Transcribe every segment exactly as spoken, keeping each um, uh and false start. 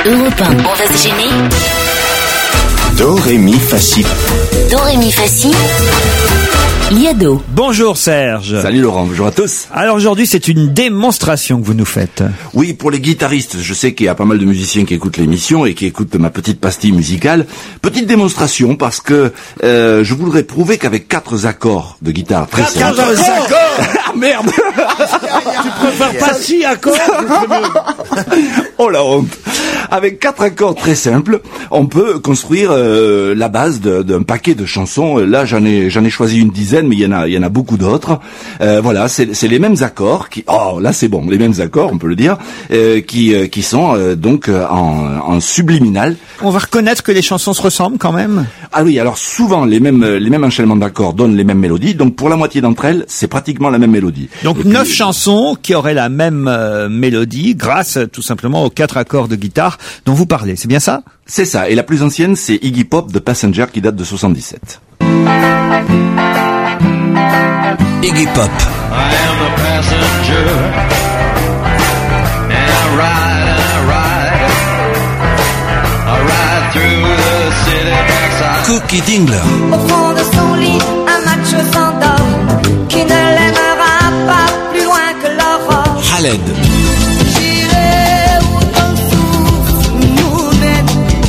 Europe un, on va se gêner. Do, ré, mi, fa, si. Do, ré, mi, fa, si. Liado. Bonjour Serge. Salut Laurent, bonjour à tous. Alors aujourd'hui c'est une démonstration que vous nous faites. Oui, pour les guitaristes, je sais qu'il y a pas mal de musiciens qui écoutent l'émission et qui écoutent ma petite pastille musicale. Petite démonstration parce que euh, je voudrais prouver qu'avec quatre accords de guitare très simples... Quatre accords. Ah merde. Tu préfères pas six accords? Oh la honte. Avec quatre accords très simples, on peut construire euh, la base d'un paquet de chansons. Là, j'en ai j'en ai choisi une dizaine, mais il y en a il y en a beaucoup d'autres. Euh, voilà, c'est c'est les mêmes accords qui oh là c'est bon, les mêmes accords, on peut le dire, euh, qui euh, qui sont euh, donc euh, en, en subliminal. On va reconnaître que les chansons se ressemblent quand même. Ah oui, alors souvent les mêmes les mêmes enchaînements d'accords donnent les mêmes mélodies. Donc pour la moitié d'entre elles, c'est pratiquement la même mélodie. Donc Et neuf puis, chansons qui auraient la même euh, mélodie grâce tout simplement aux quatre accords de guitare dont vous parlez. C'est bien ça? C'est ça. Et la plus ancienne, c'est Iggy Pop de Passenger qui date de soixante-dix-sept. Iggy Pop. I am a passenger, and I ride, I ride, I ride through the city backside. Cookie Dingler. Au fond de son lit, un macho s'endort, qui ne l'aimera pas plus loin que l'aurore. Khaled. J'irai où ton souffle nous mène,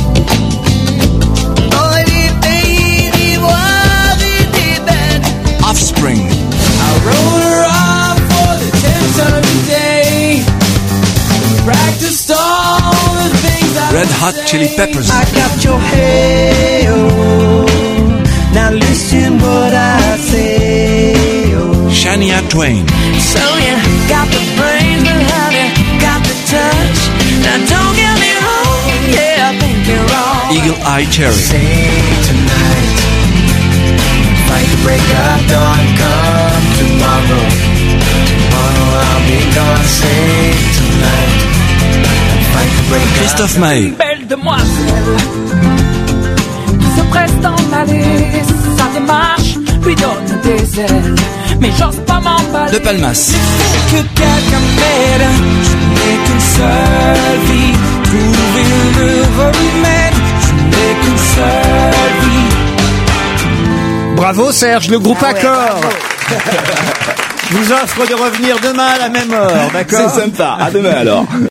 dans les pays d'ivoire et d'ébène. Offspring. I wrote her off for the tenth time today. Practiced all the things I Red Hot Chili Peppers. I got your hail. Now listen what I say. Oh. Shania Twain. So you got the brains, but have you got the touch? Now don't get me wrong, yeah, I think you're wrong. Eagle Eye Cherry. Say tonight, fight the break of dawn, come tomorrow. Tomorrow I'll be gone. Say tonight, fight the break of Christophe Maé. Belle demoiselle qui se presse d'en aller, sa démarche lui donne des ailes, mais j'ose pas m'emballer. De Palmas. que quelqu'un m'aide. Je n'ai qu'une seule vie, trouver le remède. Je n'ai qu'une seule vie. Bravo Serge, le groupe Ah ouais, Accord. Je vous offre de revenir demain à la même heure, d'accord? C'est sympa. À demain alors.